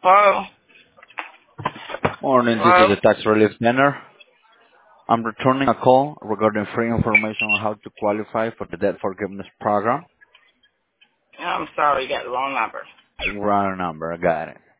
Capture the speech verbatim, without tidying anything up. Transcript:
Hello? Morning, this is Hello? the Tax Relief Center. I'm returning a call regarding free information on how to qualify for the debt forgiveness program. I'm sorry, you got the wrong number. Wrong number, I got it.